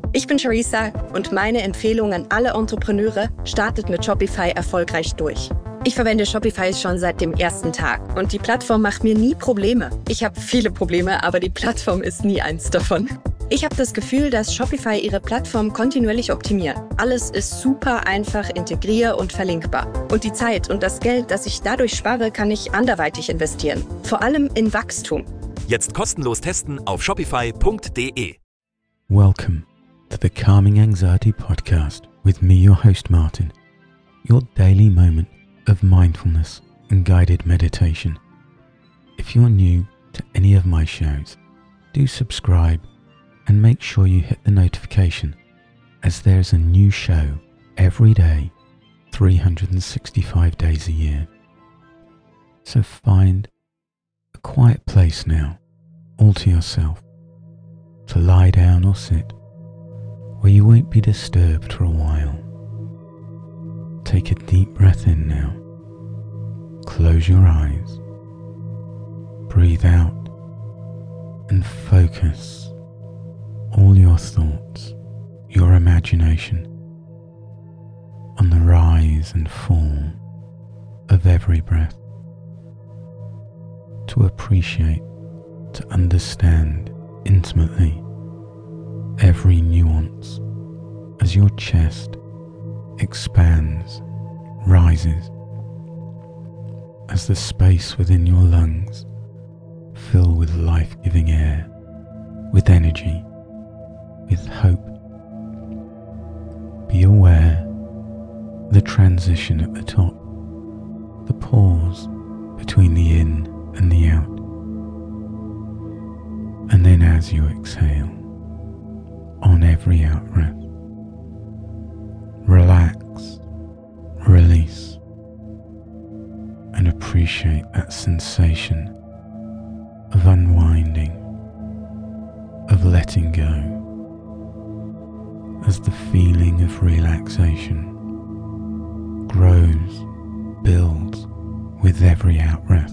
Ich bin Charissa und meine Empfehlung an alle Entrepreneure: startet mit Shopify erfolgreich durch. Ich verwende Shopify schon seit dem ersten Tag und die Plattform macht mir nie Probleme. Ich habe viele Probleme, aber die Plattform ist nie eins davon. Ich habe das Gefühl, dass Shopify ihre Plattform kontinuierlich optimiert. Alles ist super einfach integrier- und verlinkbar. Und die Zeit und das Geld, das ich dadurch spare, kann ich anderweitig investieren. Vor allem in Wachstum. Jetzt kostenlos testen auf shopify.de. Welcome to the Calming Anxiety Podcast with me, your host Martin, your daily moment of mindfulness and guided meditation. If you're new to any of my shows, do subscribe and make sure you hit the notification, as there's a new show every day, 365 days a year. So find a quiet place now, all to yourself, to lie down or sit, where you won't be disturbed for a while. Take a deep breath in now. Close your eyes. Breathe out and focus all your thoughts, your imagination, on the rise and fall of every breath. To appreciate, to understand intimately every nuance as your chest expands, rises, as the space within your lungs fill with life-giving air, with energy, with hope. Be aware the transition at the top, the pause between the in and the out. And then as you exhale, on every out-breath, relax, release, and appreciate that sensation of unwinding, of letting go, as the feeling of relaxation grows, builds with every out-breath.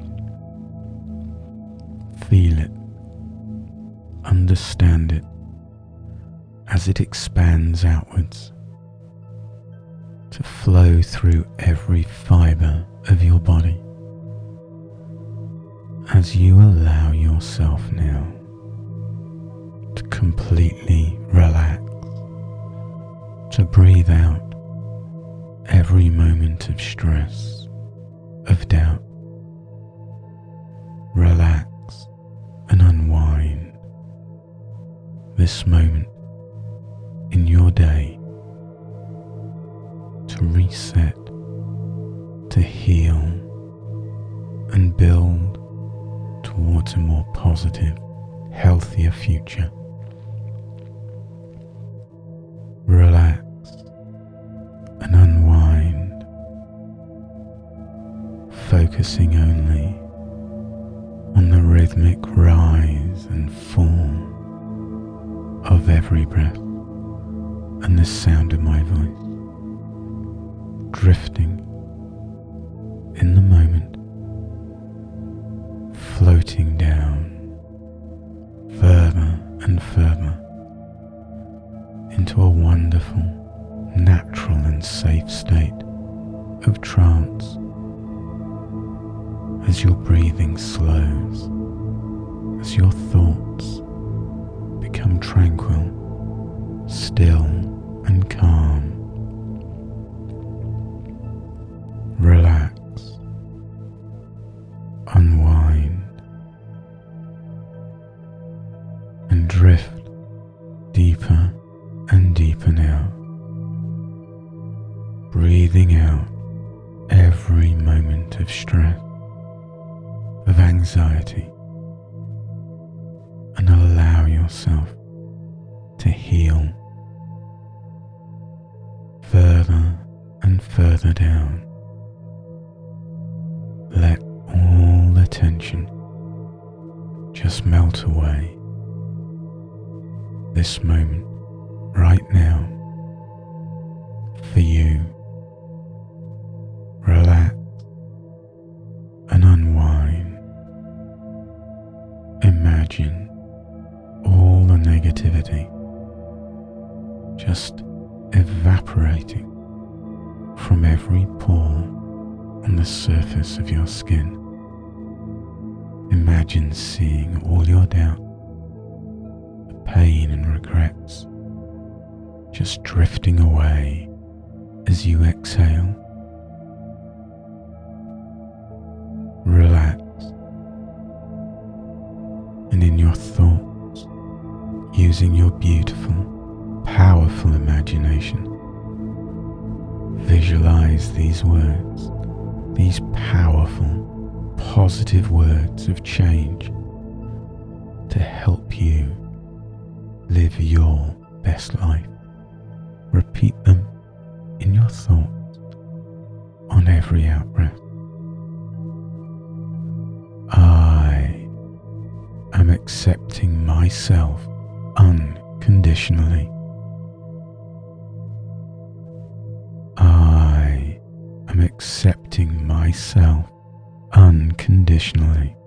Feel it, understand it as it expands outwards, to flow through every fibre of your body, as you allow yourself now to completely relax, to breathe out every moment of stress, of doubt. Relax and unwind this moment in your day to reset, to heal and build towards a more positive, healthier future. Relax and unwind, focusing only on the rhythmic rise and fall of every breath and the sound of my voice, drifting in the moment, floating down further and further into a wonderful, natural and safe state of trance as your breathing slows, as your thoughts become tranquil, still and calm. Relax, unwind, and drift deeper and deeper now, breathing out every moment of stress, of anxiety, and allow yourself to heal further and further down. Let all the tension just melt away. This moment, right now, for you. Relax and unwind. Imagine all the negativity just evaporating from every pore on the surface of your skin. Imagine seeing all your doubt, the pain and regrets just drifting away as you exhale. Relax, and in your thoughts, using your beautiful, powerful imagination, visualize these words, these powerful, positive words of change to help you live your best life. Repeat them in your thoughts on every out-breath. I am accepting myself unconditionally. I am accepting myself unconditionally.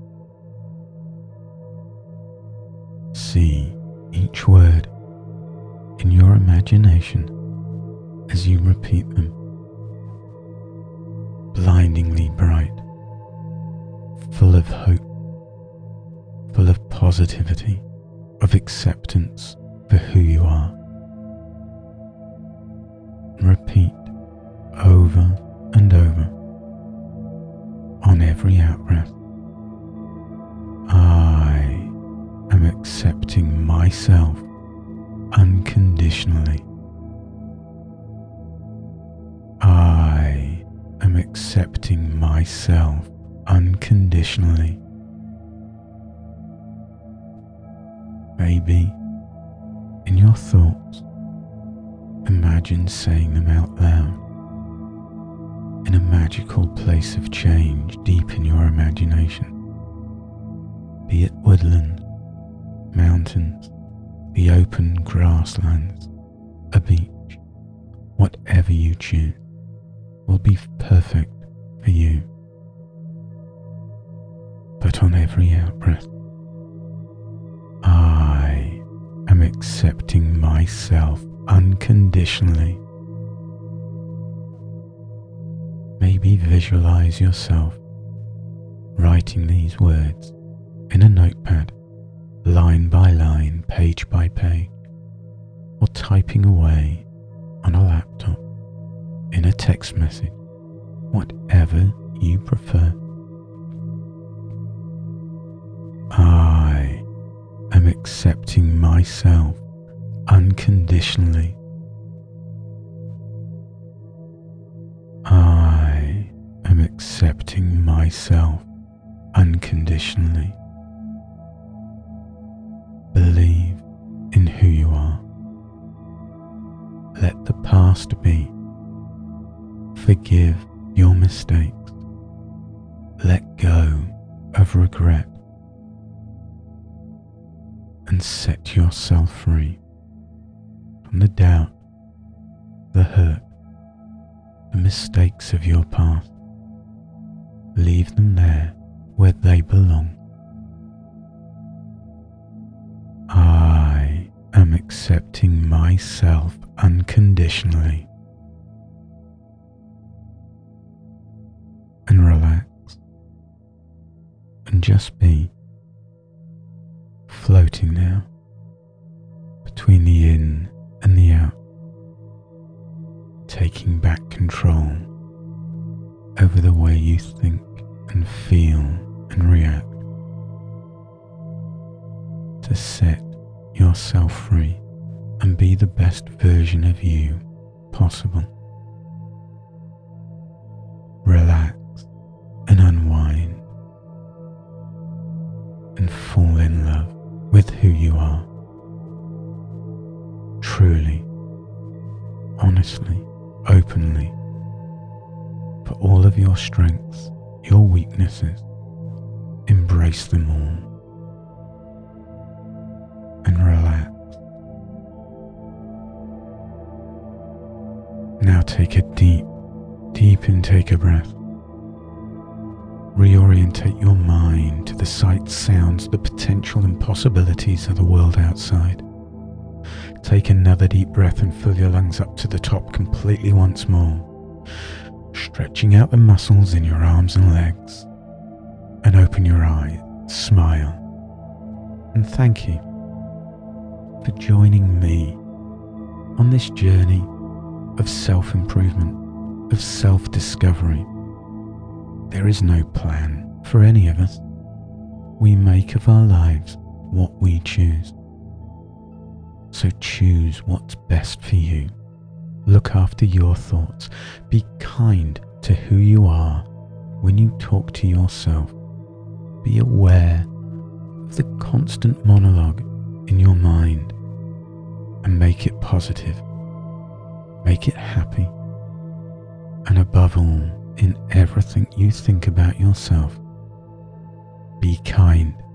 See each word in your imagination as you repeat them. Blindingly bright, full of hope, full of positivity, of acceptance for who you are. Repeat over and over on every out-breath. I am accepting myself unconditionally. I am accepting myself unconditionally. Maybe in your thoughts, imagine saying them out loud in a magical place of change deep in your imagination. Be it woodland, mountains, the open grasslands, a beach, whatever you choose will be perfect for you. But on every out-breath, I am accepting myself unconditionally. Maybe visualize yourself writing these words in a notepad, line by line, page by page, or typing away on a laptop, in a text message, whatever you prefer. I am accepting myself unconditionally. I am accepting myself unconditionally. Believe in who you are. Let the past be. Forgive your mistakes. Let go of regret. And set yourself free from the doubt, the hurt, the mistakes of your past. Leave them there where they belong. I am accepting myself unconditionally. And relax and just be, floating now between the in and the out, taking back control over the way you think and feel and react, to set yourself free and be the best version of you possible. Relax and unwind and fall in love with who you are. Truly, honestly, openly, for all of your strengths, your weaknesses, embrace them all and relax. Now take a deep intake of breath. Reorientate your mind to the sights, sounds, the potential and possibilities of the world outside. Take another deep breath and fill your lungs up to the top completely once more, stretching out the muscles in your arms and legs. And open your eyes, smile, and thank you for joining me on this journey of self-improvement, of self-discovery. There is no plan for any of us. We make of our lives what we choose. So choose what's best for you. Look after your thoughts. Be kind to who you are when you talk to yourself. Be aware of the constant monologue in your mind and make it positive. Make it happy. And above all, in everything you think about yourself, be kind